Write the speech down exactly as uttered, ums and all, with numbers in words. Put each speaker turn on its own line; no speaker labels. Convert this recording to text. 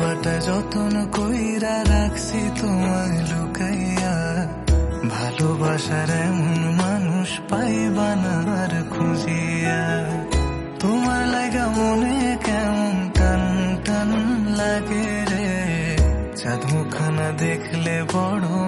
বাটা যতন কইরা রাখছি তোমায় লুকাইয়া, ভালোবাসার এমন মানুষ পাইবা না আর খুঁজিয়া। তোমার লাগা মনে কেমন টান টান লাগে রে, চাঁদ মুখানা দেখলে বড়